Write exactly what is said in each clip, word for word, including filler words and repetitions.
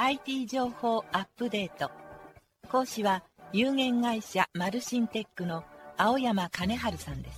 アイティー 情報アップデート。講師は有限会社マルシンテックの青山金春さんです。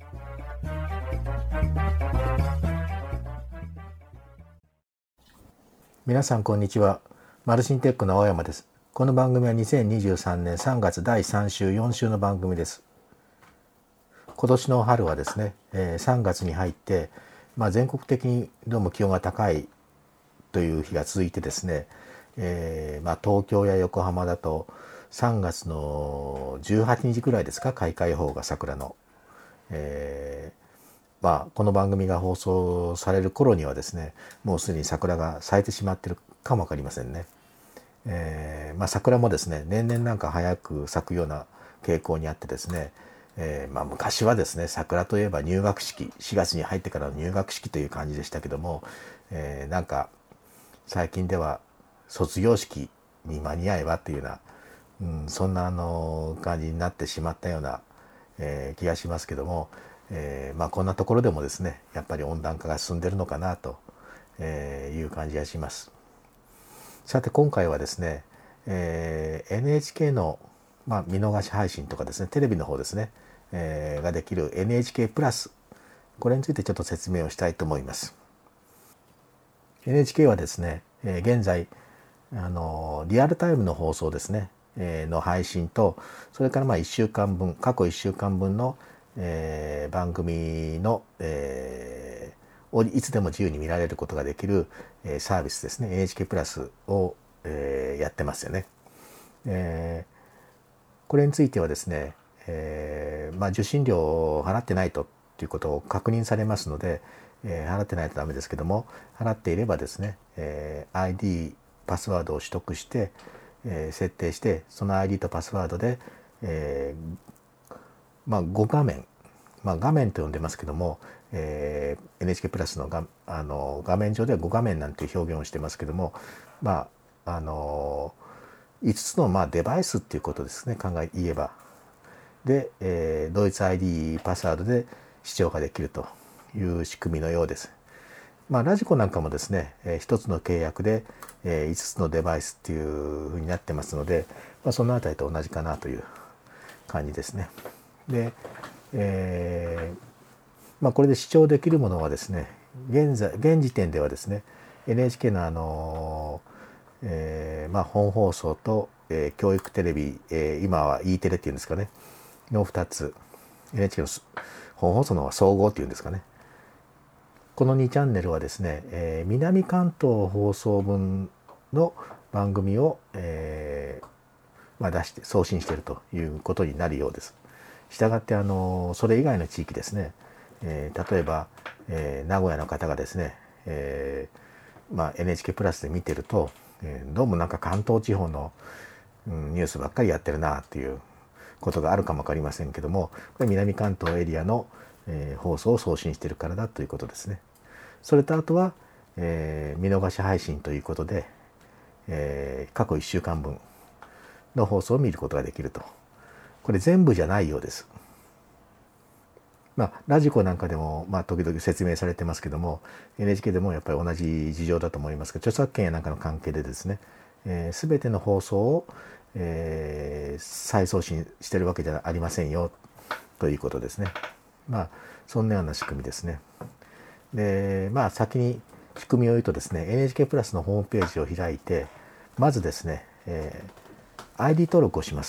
皆さんこんにちは。マルシンテックの青山です。この番組はにせんにじゅうさんねんさんがつだいさん週よん週の番組です。今年の春はですね、えー、さんがつに入って、まあ、全国的にどうも気温が高いという日が続いてですね、えーまあ、東京や横浜だとさんがつのじゅうはちにちくらいですか、開花予報が桜の、えーまあ、この番組が放送される頃にはですね、もうすでに桜が咲いてしまっているかもわかりませんね。えーまあ、桜もですね、年々なんか早く咲くような傾向にあってですね、えーまあ、昔はですね、桜といえば入学式、しがつに入ってからの入学式という感じでしたけども、えー、なんか最近では卒業式に間に合えばっていうような、うん、そんなあの感じになってしまったような、えー、気がしますけども、えーまあ、こんなところでもですね、やっぱり温暖化が進んでるのかなという感じがします。さて今回はですね、えー、エヌエイチケー の、まあ、見逃し配信とかですね、テレビの方ですね、えー、ができる エヌエイチケー プラス、これについてちょっと説明をしたいと思います。エヌエイチケー はですね、えー、現在あのリアルタイムの放送ですね、えー、の配信と、それからまあいっしゅうかんぶん、過去いっしゅうかんぶんの、えー、番組の、えー、をいつでも自由に見られることができる、えー、サービスですね、エヌエイチケー プラスを、えー、やってますよね。えー、これについてはですね、えーまあ、受信料を払ってないとということを確認されますので、えー、払ってないとダメですけども、払っていればですね、えー、アイディー パスワードを取得して、えー、設定して、その アイディー とパスワードで、えーまあ、ご画面、まあ、画面と呼んでますけども、えー、エヌエイチケー プラスのがあの画面上ではご画面なんていう表現をしてますけども、まああのいつつのまあデバイスっていうことですね、考え言えば。で、えー、同一 アイディー パスワードで視聴ができるという仕組みのようです。まあ、ラジコなんかもですね、えー、一つの契約で、えー、いつつのデバイスっていうふうになってますので、まあ、そのあたりと同じかなという感じですね。で、えーまあ、これで視聴できるものはですね、現在現時点ではですね、 エヌエイチケー のあのえーまあ、本放送と、えー、教育テレビ、えー、今は E テレっていうんですかね、のふたつ、 エヌエイチケー の本放送の方は総合っていうんですかね、このにチャンネルはですね、えー、南関東放送分の番組を、えーまあ、出して送信しているということになるようです。したがってあのそれ以外の地域ですね、えー、例えば、えー、名古屋の方がですね、えーまあ、エヌエイチケー プラスで見てると、えー、どうもなんか関東地方の、うん、ニュースばっかりやってるなっていうことがあるかもわかりませんけども、これ南関東エリアの、えー、放送を送信しているからだということですね。それとあとは、えー、見逃し配信ということで、えー、過去いっしゅうかんぶんの放送を見ることができると。これ全部じゃないようです。まあ、ラジコなんかでも、まあ、時々説明されてますけども、 エヌエイチケー でもやっぱり同じ事情だと思いますが、著作権やなんかの関係でですね、えー、全ての放送を、えー、再送信してるわけじゃありませんよということですね。まあそんなような仕組みですね。で、まあ先に仕組みを言うとですね、エヌエイチケー プラスのホームページを開いて、まずですね、えー、アイディー 登録をします。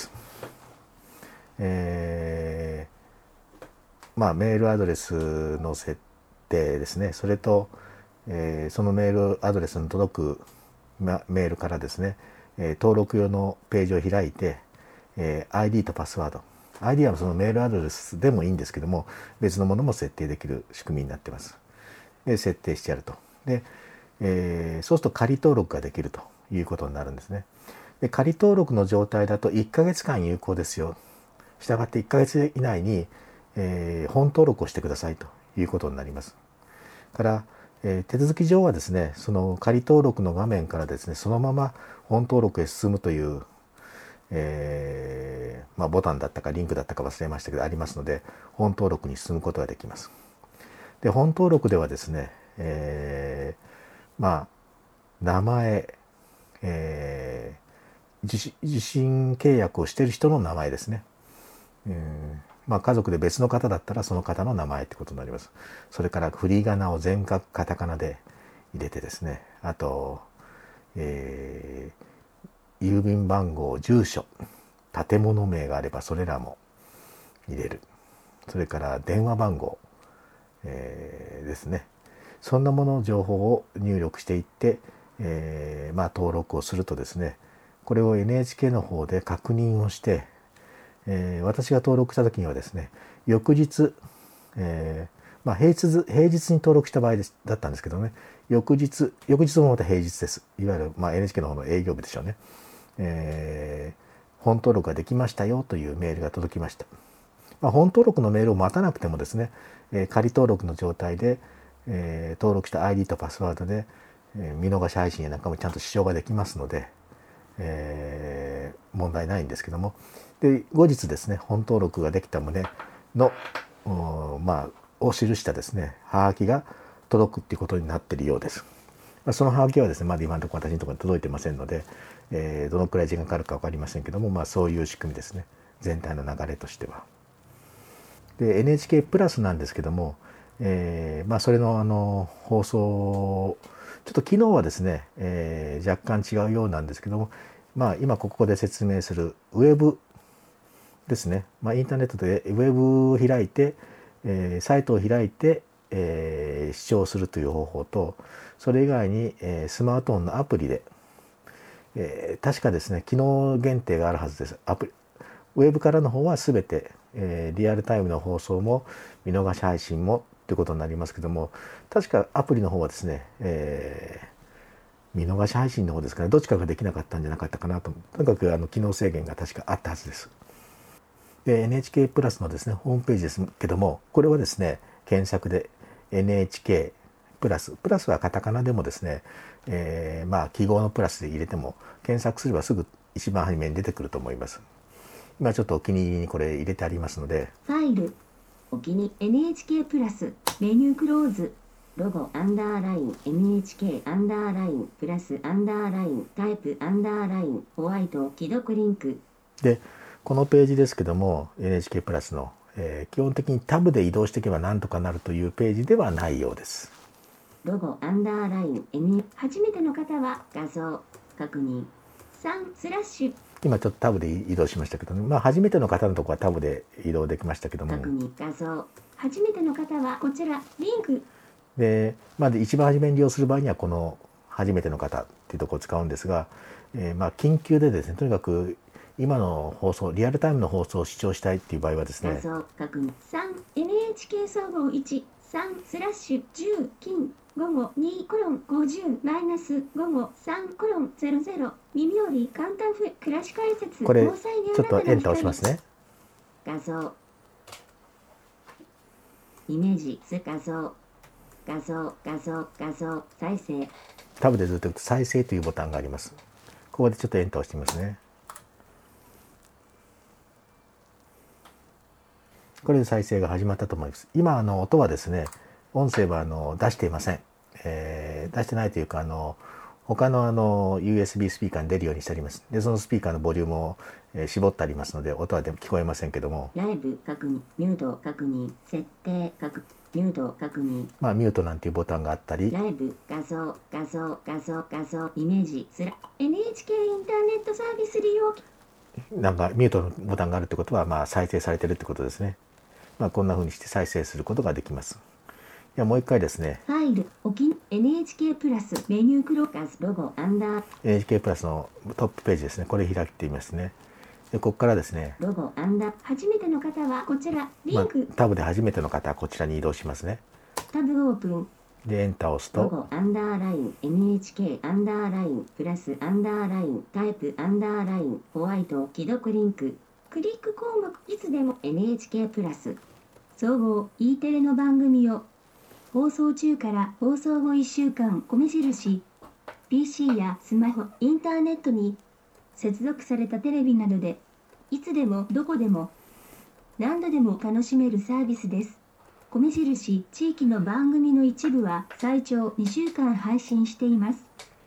えーまあ、メールアドレスの設定ですね、それと、えー、そのメールアドレスに届くメールからですね、えー、登録用のページを開いて、えー、アイディー とパスワード、アイディー はそのメールアドレスでもいいんですけども、別のものも設定できる仕組みになってます。で設定してやると。で、えー、そうすると仮登録ができるということになるんですね。で仮登録の状態だといっかげつかん有効ですよ。したがっていっかげつ以内にえー、本登録をしてくださいということになります。から、えー、手続き上はですね、その仮登録の画面からですね、そのまま本登録へ進むという、えーまあ、ボタンだったかリンクだったか忘れましたけどありますので、本登録に進むことができます。で本登録ではですね、えー、まあ名前、 えー、受信、受信契約をしている人の名前ですね。えーまあ、家族で別の方だったらその方の名前ってことになります。それから振り仮名を全角カタカナで入れてですね、あと、えー、郵便番号、住所、建物名があればそれらも入れる。それから電話番号、えー、ですね。そんなものの情報を入力していって、えーまあ、登録をするとですね、これを エヌエイチケー の方で確認をして、えー、私が登録した時にはですね、翌日、えーまあ、平日平日に登録した場合です、だったんですけどね、翌日翌日もまた平日です。いわゆる、まあ、エヌエイチケー の方の営業日でしょうね、えー、本登録ができましたよというメールが届きました。まあ、本登録のメールを待たなくてもですね、えー、仮登録の状態で、えー、登録した アイディー とパスワードで、えー、見逃し配信やなんかもちゃんと視聴ができますので、えー、問題ないんですけども、で後日ですね、本登録ができた旨の、まあ、を記したですね、はがきが届くっていうことになっているようです。そのはがきはですね、まだ今のところ私のところに届いてませんので、えー、どのくらい時間かかるか分かりませんけども、まあ、そういう仕組みですね、全体の流れとしては。で エヌエイチケー プラスなんですけども、えーまあ、それのあの放送ちょっと昨日はですね、えー、若干違うようなんですけども、まあ、今ここで説明するウェブですね、まあ、インターネットでウェブを開いて、えー、サイトを開いて、えー、視聴するという方法と、それ以外に、えー、スマートフォンのアプリで、えー、確かですね、機能限定があるはずです。アプリウェブからの方は全て、えー、リアルタイムの放送も見逃し配信もということになりますけども、確かアプリの方はですね、えー、見逃し配信の方ですかね、どっちかができなかったんじゃなかったかなと。とにかくあの機能制限が確かあったはずです。で エヌエイチケー プラスのですね、ホームページですけども、これはですね、検索で エヌエイチケー プラス、プラスはカタカナでもですね、えー、まあ記号のプラスで入れても検索すればすぐ一番初めに出てくると思います。今ちょっとお気に入りにこれ入れてありますので、 ファイル、お気に エヌエイチケー プラス、メニュークローズ、ロゴアンダーライン エヌエイチケー アンダーラインプラスアンダーラインタイプアンダーラインホワイト既読リンクでこのページですけども エヌエイチケー プラスの、えー、基本的にタブで移動していけばなんとかなるというページではないようです。 ロゴアンダーライン エヌ 初めての方は画像確認さんスラッシュ今ちょっとタブで移動しましたけどね、まあ初めての方のところはタブで移動できましたけども、 確認画像初めての方はこちらリンクで、まあ、一番初めに利用する場合にはこの初めての方っていうところを使うんですが、えー、まあ緊急でですね、とにかく今の放送リアルタイムの放送を視聴したいっていう場合はですね、 画像確認 さんエヌエイチケー 総合いち さんスラッシュじゅう金午後にコロンごじゅうマイナス午後さんコロンゼロゼロ耳より簡単ふ暮らし解説これちょっとエンター押しますね。 画像イメージ図画像画像画像画像再生タブでずっと再生というボタンがあります。ここでちょっとエンター押してみますね。これで再生が始まったと思います。今あの音はですね、音声はあの出していません、えー、出してないというか、あの他のあの ユーエスビー スピーカーに出るようにしてあります。でそのスピーカーのボリュームを、えー、絞ってありますので音はでも聞こえませんけども、 ライブ確認ミュート確認設定確ミュート確認、 まあミュートなんていうボタンがあったり、 ライブ画像画像画像画像イメージスラ エヌエイチケー インターネットサービス利用なんかミュートのボタンがあるってことは、まあ再生されてるってことですね。まあこんな風にして再生することができます。ではもう一回ですね、 ファイルおき エヌエイチケー プラスメニュークローカスロゴアンダーエヌエイチケー プラスのトップページですね、これ開いてみますね。でここからですね、 ロゴアンダー初めての方はこちらリンク、 まあ、タブで初めての方はこちらに移動しますね。 タブオープンでエンターを押すと、 ロゴアンダーライン エヌエイチケー アンダーラインプラスアンダーラインタイプアンダーラインホワイト既読リンククリック項目いつでも エヌエイチケー プラス総合 E テレの番組を放送中から放送後いっしゅうかん米印 ピーシー やスマホインターネットに接続されたテレビなどでいつでもどこでも何度でも楽しめるサービスです。米印地域の番組の一部は最長にしゅうかん配信しています。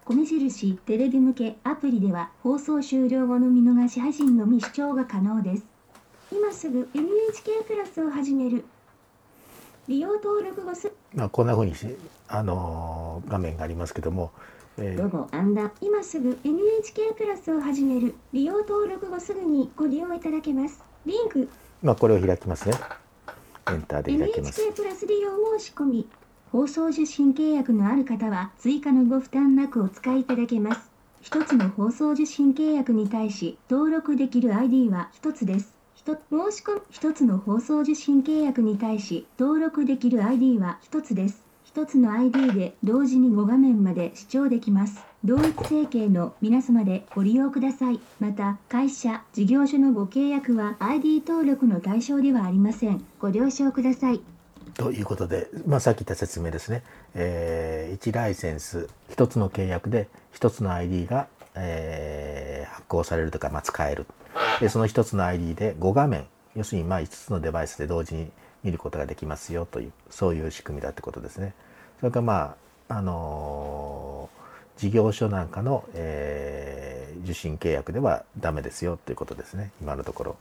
米印テレビ向けアプリでは放送終了後の見逃し配信のみ視聴が可能です。今すぐ エヌエイチケー プラスを始める。利用登録後す、 まあ、こんなふうにし、あのー画面がありますけども、えーロゴアンダー今すぐ エヌエイチケー プラスを始める。利用登録後すぐにご利用いただけます。リンクまあ、これを開きますね。エンターで開きます。 エヌエイチケー プラス利用申し込み。放送受信契約のある方は追加のご負担なくお使いいただけます。一つの放送受信契約に対し登録できる アイディー は一つです。一つ申し込み一つの放送受信契約に対し登録できる アイディー は一つです。一つの アイディー で同時にご画面まで視聴できます。同一生形の皆様でご利用ください。また、会社、事業所のご契約は アイディー 登録の対象ではありません。ご了承ください。 ということで、まあ、さっき言った説明ですね、えー、いちライセンスひとつの契約でひとつの アイディー が、えー発行されるとか、まあ、使える。でそのひとつの アイディー でご画面、要するにまあいつつのデバイスで同時に見ることができますよという、そういう仕組みだってことですね。それからまああのー事業所なんかの、えー受信契約ではダメですよということですね、今のところ。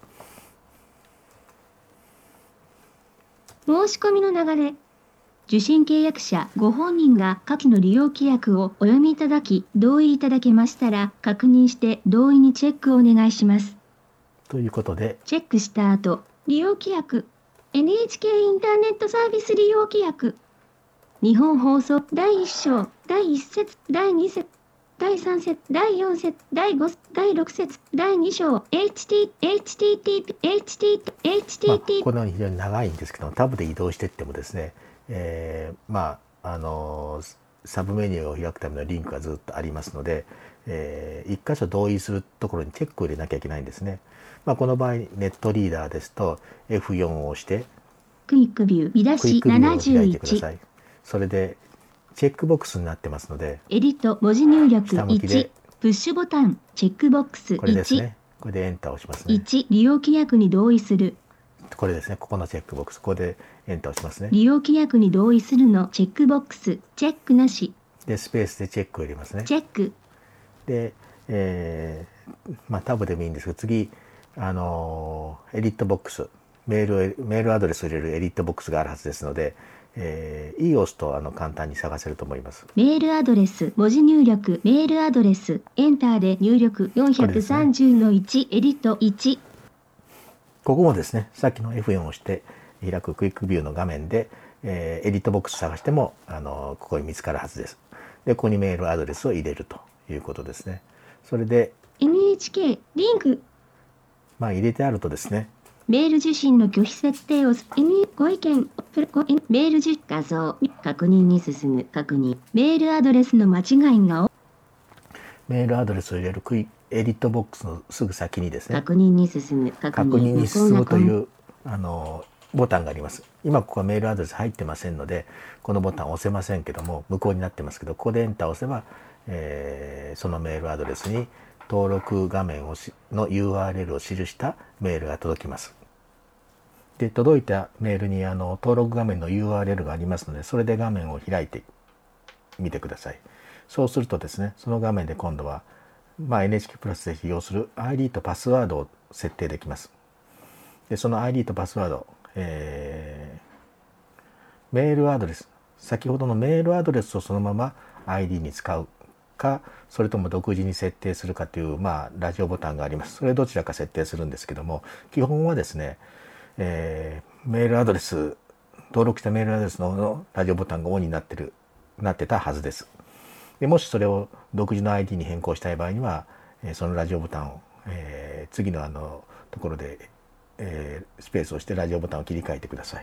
申し込みの流れ。受信契約者ご本人が下記の利用規約をお読みいただき、同意いただけましたら、確認して同意にチェックをお願いします。 ということで、 チェックした後、利用規約。エヌエイチケー インターネットサービス利用規約。日本放送だいいっ章、だいいっ節、だいに節、だいさん節、だいよん節、だいご節、だいろく節、だいに章、エイチティー、エイチティーティー、エイチティー、エイチティまあ、 ーティー、 このように非常に長いんですけども、タブで移動していってもですね、えーまああのサブメニューを開くためのリンクがずっとありますので、えー、いっ箇所同意するところにチェックを入れなきゃいけないんですね。まあ、この場合ネットリーダーですと エフよん を押してクイックビュー、見出しクイックビューを開いてくだ 71、 さい。それでチェックボックスになってますので、 エディット文字入力下向きでいち、プッシュボタン、チェックボックスこれですいち、 ね、これでエンターを押しますね。 いち、利用規約に同意する。 これですね、ここのチェックボックス、ここでエンターを押しますね。 利用規約に同意するのチェックボックス、チェックなし、 でスペースでチェックを入れますね。 チェック、 で、えーまあ、タブでもいいんですけど、次、あのエディットボックス、メールをメールアドレスを入れるエディットボックスがあるはずですので、えー、E を押すとあの簡単に探せると思います。 メールアドレス、文字入力、メールアドレス、エンターで入力 よんひゃくさんじゅうのいち、エディットいち。 ここもですね、さっきの エフよん を押して開くクイックビューの画面で、えーエディットボックス探してもあのここに見つかるはずです。で、ここにメールアドレスを入れるということですね。それで、 エヌエイチケー、リンク、 まあ、入れてあるとですね、 メール受信の拒否設定を、N、ご意見、プロごメール受画像、確認に進む、確認、メールアドレスの間違いが、 メールアドレスを入れるクイエディットボックスのすぐ先にですね、 確認に進む、確認確認に進むとい無うあのボタンがあります。今ここはメールアドレス入ってませんので、このボタンを押せませんけども、無効になってますけど、ここでエンターを押せば、えーそのメールアドレスに登録画面をしの ユーアールエル を記したメールが届きます。で、届いたメールにあの登録画面の ユーアールエル がありますので、それで画面を開いてみてください。そうするとですね、その画面で今度は、まあ、エヌエイチケー プラスで利用する アイディー とパスワードを設定できます。で、その アイディー とパスワード、えーメールアドレス、先ほどのメールアドレスをそのまま アイディー に使うか、それとも独自に設定するかという、まあ、ラジオボタンがあります。それどちらか設定するんですけども、基本はですね、えーメールアドレス、登録したメールアドレスのラジオボタンがオンになってる、なってたはずです。でもしそれを独自の アイディー に変更したい場合には、えーそのラジオボタンを、えー次のあのところで、えースペースをしてラジオボタンを切り替えてください。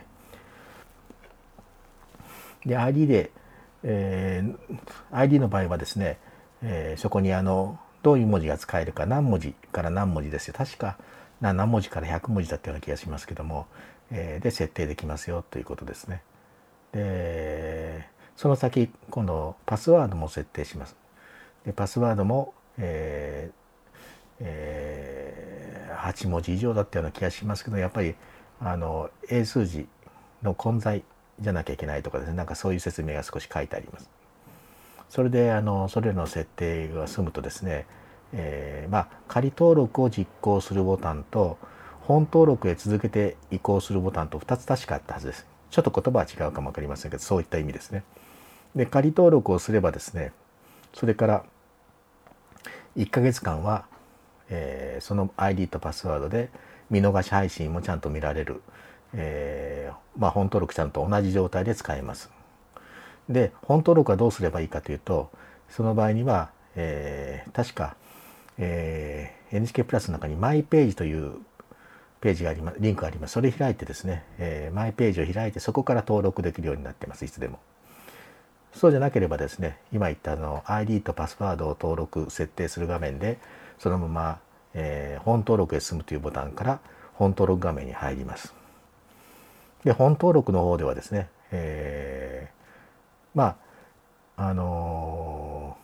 で アイディー で、えー アイディー の場合はですね、えーそこにあのどういう文字が使えるか、何文字から何文字ですよ、確かな何文字からひゃく文字だったような気がしますけども、えーで設定できますよということですね。でその先、今度パスワードも設定します。でパスワードも、えーえーはち文字以上だったような気がしますけど、やっぱりあの英数字の混在じゃなきゃいけないとかですね、なんかそういう説明が少し書いてあります。 それであのそれらの設定が済むとですね、えー、まあ仮登録を実行するボタンと本登録へ続けて移行するボタンとふたつ確かあったはずです。ちょっと言葉は違うかも分かりませんけど、そういった意味ですね。で仮登録をすればですね、それからいっかげつかんは、えー、その アイディー とパスワードで見逃し配信もちゃんと見られる、えーまあ、本登録ちゃんと同じ状態で使えます。で本登録はどうすればいいかというと、その場合には、えー、確か、えー、エヌエイチケー プラスの中にマイページというページがあります、リンクがあります。それ開いてですね、えー、マイページを開いてそこから登録できるようになってます、いつでも。そうじゃなければですね、今言ったあの アイディー とパスワードを登録設定する画面でそのまま、えー、本登録へ進むというボタンから本登録画面に入ります。で本登録の方ではですね、えー、まああの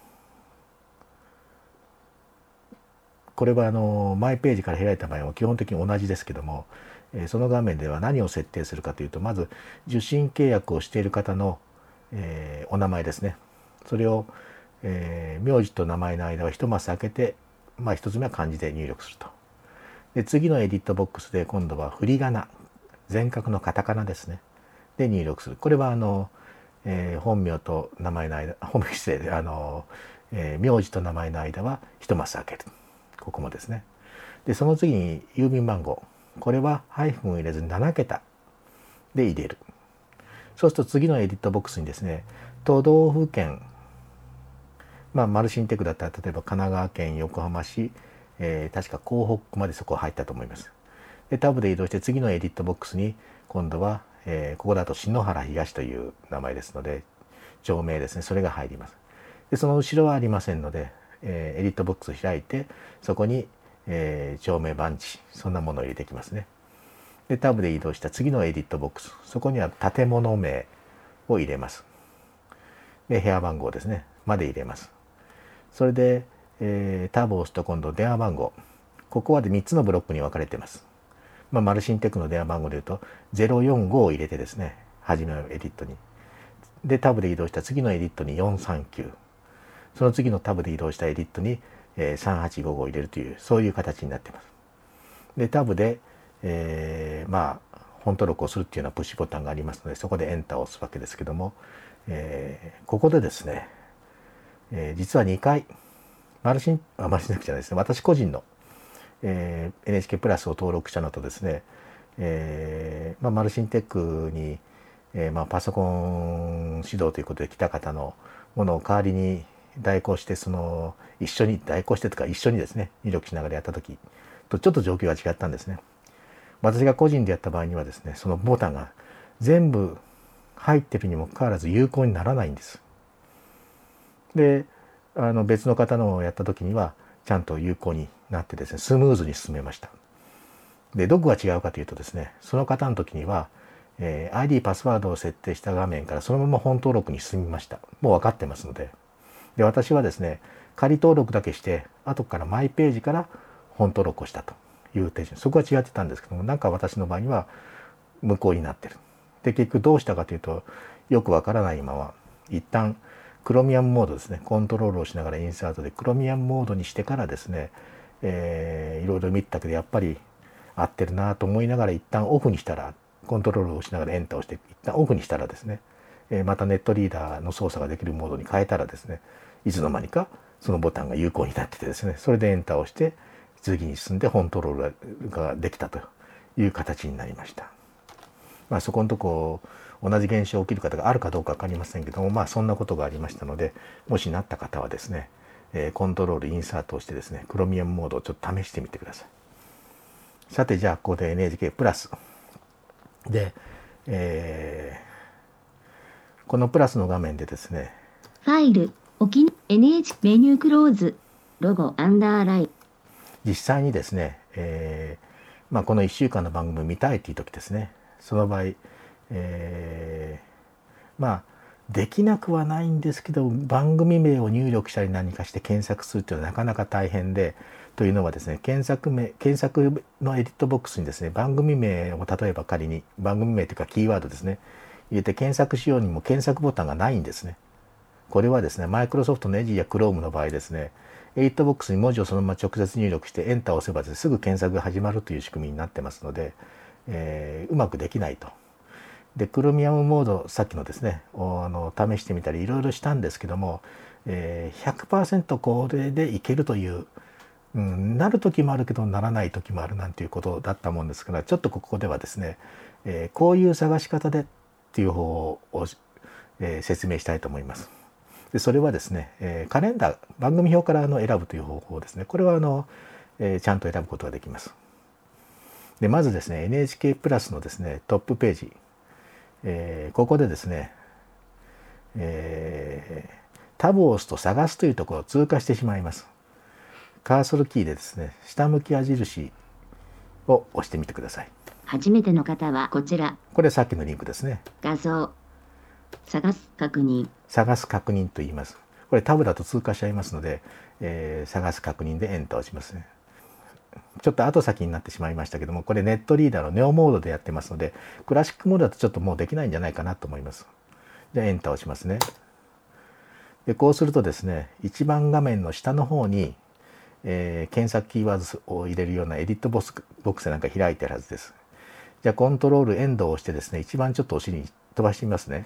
ー、これはあのー、マイページから開いた場合は基本的に同じですけども、えー、その画面では何を設定するかというと、まず受信契約をしている方の、えー、お名前ですね。それを、えー、名字と名前の間は一マス開けて、まあ、一つ目は漢字で入力すると。で次のエディットボックスで今度は振り仮名、全角のカタカナですね、で入力する。これはあの、えー、本名と名前の間、本名失礼、あの、えー、名字と名前の間は一マス開ける。ここもですね。でその次に郵便番号、これはハイフンを入れずにななけたで入れる。そうすると次のエディットボックスにですね、都道府県、まあマルシンテクだったら例えば神奈川県横浜市、えー、確か港北区までそこ入ったと思います。でタブで移動して次のエディットボックスに今度は、えー、ここだと篠原東という名前ですので町名ですね、それが入ります。でその後ろはありませんので、えー、エディットボックスを開いてそこに、えー、町名番地、そんなものを入れていきますね。でタブで移動した次のエディットボックス、そこには建物名を入れます。で部屋番号ですねまで入れます。それで、えー、タブを押すと今度電話番号、ここはでみっつのブロックに分かれています。まあ、マルシンテクの電話番号でいうとゼロよんごを入れてですね、初めのエディットに。でタブで移動した次のエディットによんさんきゅう、その次のタブで移動したエディットに、えー、さんはちごごを入れるという、そういう形になっています。でタブで、えー、まあ本登録をするっていうようなプッシュボタンがありますので、そこでエンターを押すわけですけども、えー、ここでですね、えー、実はにかいマルシンあマルシンテクじゃないですね、私個人の、えー、エヌエイチケー プラスを登録したのとですね、えーまあ、マルシンテックに、えーまあ、パソコン指導ということで来た方のものを代わりに代行して、その一緒に代行してとか一緒にですね入力しながらやった時とちょっと状況が違ったんですね。私が個人でやった場合にはですね、そのボタンが全部入ってるにもかかわらず有効にならないんです。であの別の方のをやった時にはちゃんと有効になってですね、スムーズに進めました。でどこが違うかというとですね、その方の時には、えー、アイディー パスワードを設定した画面からそのまま本登録に進みました。もう分かってますので。で私はですね、仮登録だけして後からマイページから本登録をしたという手順、そこは違ってたんですけども、なんか私の場合には無効になってる。で結局どうしたかというと、よくわからないまま一旦クロミアムモードですね、コントロールをしながらインサートでクロミアムモードにしてからですね、えー、いろいろ見たけどやっぱり合ってるなと思いながら一旦オフにしたら、コントロールをしながらエンターをして一旦オフにしたらですね、えー、またネットリーダーの操作ができるモードに変えたらですね、いつの間にかそのボタンが有効になっててですね、それでエンターをして次に進んでコントロールができたという形になりました。まあ、そこのとこ同じ現象起きる方があるかどうか分かりませんけども、まあそんなことがありましたので、もしなった方はですね、えー、コントロールインサートをしてですね、クロミアムモードをちょっと試してみてください。さてじゃあここで エヌエイチケー プラスで、えー、このプラスの画面でですね、 ファイル、おき エヌエイチ メニュークローズ、ロゴアンダーライン。 実際にですね、えーまあ、このいっしゅうかんの番組を見たいという時ですね、その場合、えー、まあできなくはないんですけど、番組名を入力したり何かして検索するというのはなかなか大変で、というのはですね、検索名検索のエディットボックスにですね、番組名を例えば仮に番組名というかキーワードですね入れて検索しようにも検索ボタンがないんですね。 これはですね、マイクロソフトのエッジや Chrome の場合ですね、エイトボックスに文字をそのまま直接入力してエンターを押せばですね、すぐ検索が始まるという仕組みになってますので、えー、うまくできないと。で、クロミアムモード、さっきのですね、あの試してみたりいろいろしたんですけども、えー、ひゃくパーセント これでいけるという、うん、なる時もあるけどならない時もあるなんていうことだったもんですから、ちょっとここではですね、えー、こういう探し方でっていう方を、えー、説明したいと思います。でそれはですね、えー、カレンダー、番組表からあの選ぶという方法ですね。これはあの、えー、ちゃんと選ぶことができます。でまずですね、エヌエイチケー プラスのですね、トップページ、えー、ここでですね、えー、タブを押すと探すというところを通過してしまいます。カーソルキーでですね、下向き矢印を押してみてください。 初めての方はこちら。 これさっきのリンクですね。 画像。探す確認。 探す確認と言います。これタブだと通過しちゃいますので、えー、探す確認でエンターを押しますね。ちょっと後先になってしまいましたけども、これネットリーダーのネオモードでやってますので、クラシックモードだとちょっともうできないんじゃないかなと思います。じゃあエンターを押しますね。でこうするとですね、一番画面の下の方に、えー、検索キーワードを入れるようなエディットボックスなんか開いてあるはずです。じゃあコントロールエンドを押してですね、一番ちょっとお尻に飛ばしてみますね。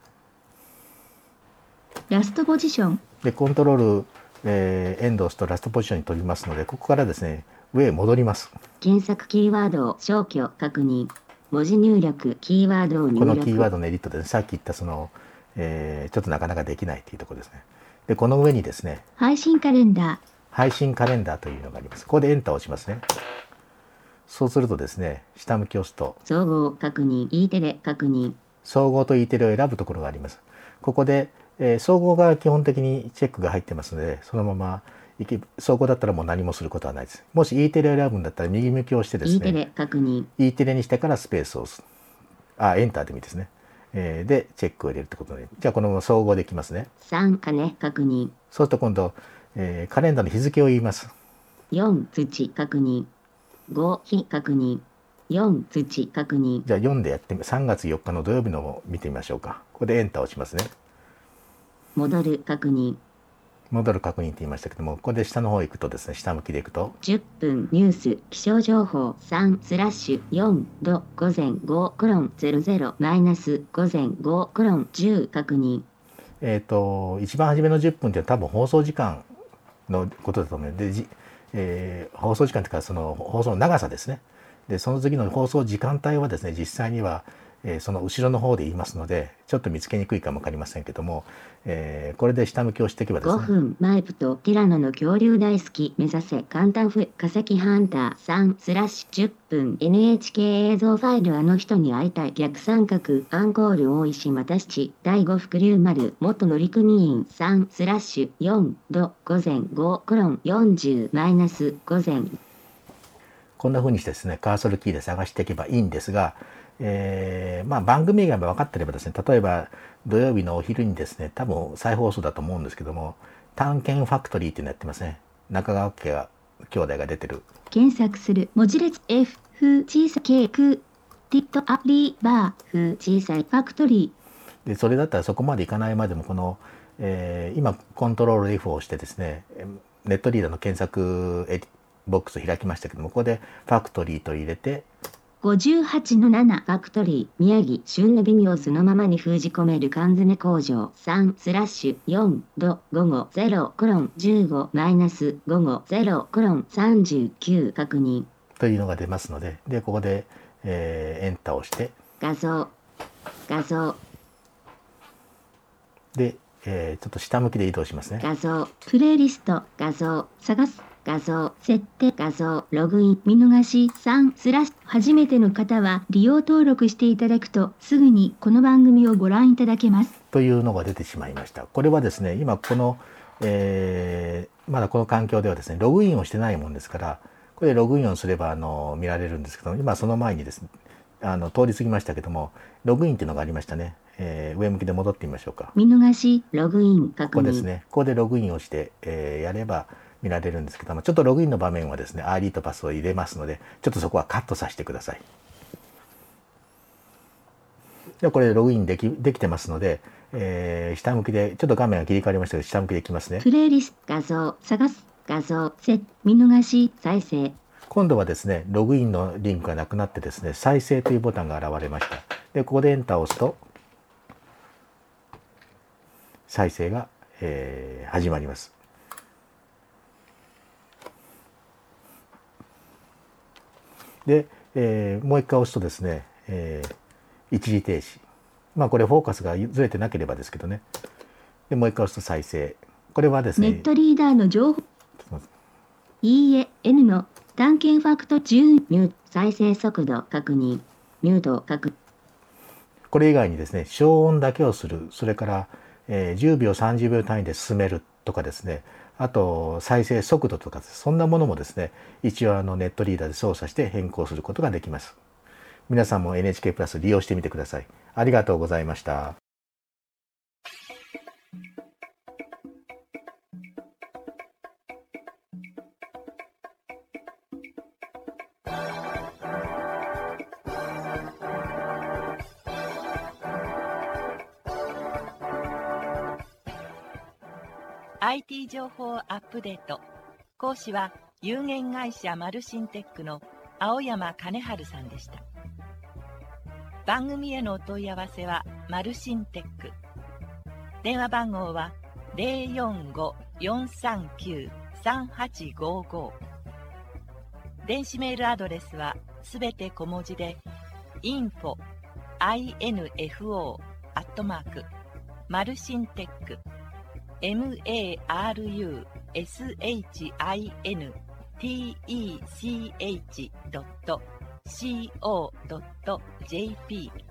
ラストポジション。 でコントロール、えー、エンドを押すとラストポジションに飛びますので、ここからですね、上へ戻ります。 検索キーワードを消去確認。文字入力、キーワードを入力。 このキーワードのエディットで、ね、さっき言ったその、えー、ちょっとなかなかできないというところですね。でこの上にですね、 配信カレンダー。 配信カレンダーというのがあります。ここでエンターを押しますね。そうするとですね、下向きを押すと総合確認、E テレ確認。 総合と E テレを選ぶところがあります。ここで、えー、総合が基本的にチェックが入ってますので、そのままいけ総合だったらもう何もすることはないです。もし E テレを選ぶんだったら右向きを押してですね、 E テレ確認。 E テレにしてからスペースを押す。あ、エンターでもいいですね。えー、でチェックを入れるってことで、じゃあこのまま総合できますね。 さん金確認。 そうすると今度、えー、カレンダーの日付を言います。 よん土確認。ご日確認。よん土確認。 じゃあよんでやってみ、さんがつよっかの土曜日のを見てみましょうか。ここでエンターを押しますね。 戻る確認。 戻る確認って言いましたけども、ここで下の方行くとですね、下向きで行くとじゅっぷんニュース気象情報さんスラッシュよん度午前ごコロンゼロゼロマイナス午前ごコロンじゅう確認。 えっと一番初めのじゅっぷんって多分放送時間のことだと思うので、じ、えー、放送時間というかその放送の長さですね。でその次の放送時間帯はですね、実際には、えー、その後ろの方で言いますので、ちょっと見つけにくいかも分かりませんけども、えー、これで下向きをしていけばですね、 ごふんマイプとティラノの恐竜大好き目指せ簡単ふ化石ハンターさんスラッシュじゅっぷん エヌエイチケー 映像ファイルあの人に会いたい逆三角アンコール大石又七第五福竜丸元乗組員さんスラッシュよん度午前ごコロンよんじゅうマイナス午前。 こんな風にしてですね、カーソルキーで探していけばいいんですが、えーまあ、番組が分かってればですね、例えば土曜日のお昼にですね、多分再放送だと思うんですけども、探検ファクトリーっていうのやってますね。中川家が兄弟が出てる。 検索する文字列 F 風小さ K クティットアリーバー風小さいファクトリーでそれだったらそこまでいかないまでもこの、えー、今コントロール F を押してですね、ネットリーダーの検索エディボックスを開きましたけども、ここでファクトリーと入れてごじゅうはちのななファクトリー宮城旬の美味をそのままに封じ込める缶詰工場さんスラッシュよん度午後ゼロコロンじゅうごマイナス午後ゼロコロンさんじゅうきゅう確認というのが出ますので、でここで、えー、エンターをして画像画像で、えー、ちょっと下向きで移動しますね。 画像プレイリスト画像探す画像設定画像ログイン見逃しさんスラッシュ初めての方は利用登録していただくとすぐにこの番組をご覧いただけますというのが出てしまいました。これはですね、今この、えー、まだこの環境ではですねログインをしてないもんですから、これでログインをすればあの見られるんですけど、今その前にですねあの通り過ぎましたけども、ログインっていうのがありましたね。えー、上向きで戻ってみましょうか。 見逃しログイン確認。 ここですね。ここでログインをして、えー、やれば見られるんですけども、ちょっとログインの場面はですね アイディー とパスを入れますので、ちょっとそこはカットさせてください。ではこれでログインできできてますので、 えー、下向きで、ちょっと画面が切り替わりましたけど、下向きでいきますね。 プレイリスト、画像、探す、画像、セット、見逃し、再生。 今度はですね、ログインのリンクがなくなってですね、再生というボタンが現れました。で、ここでエンターを押すと、再生が、えー、始まります。で、えー、もう一回押すとですね、えー、一時停止。まあこれフォーカスがずれてなければですけどね。で、もう一回押すと再生。これはですね、 ネットリーダーの情報。いいえ、N の探検ファクトじゅう、ミュート、再生速度確認、ミュート確認。 これ以外にですね、消音だけをする、それから、えー、じゅうびょう、さんじゅうびょう単位で進めるとかですね、あと再生速度とか、そんなものもですね、一応あのネットリーダーで操作して変更することができます。皆さんも エヌエイチケー プラス利用してみてください。ありがとうございました。 アイティー 情報アップデート。講師は有限会社マルシンテックの青山金春さんでした。番組へのお問い合わせはマルシンテック。電話番号は ゼロよんご よんさんきゅう さんはちごご。電子メールアドレスはすべて小文字で インフォ アイエヌエフオー アットマーク マルシンテック エムエーアールユーエスエイチアイエヌティーイーシーエイチドットシーオードットジェーピー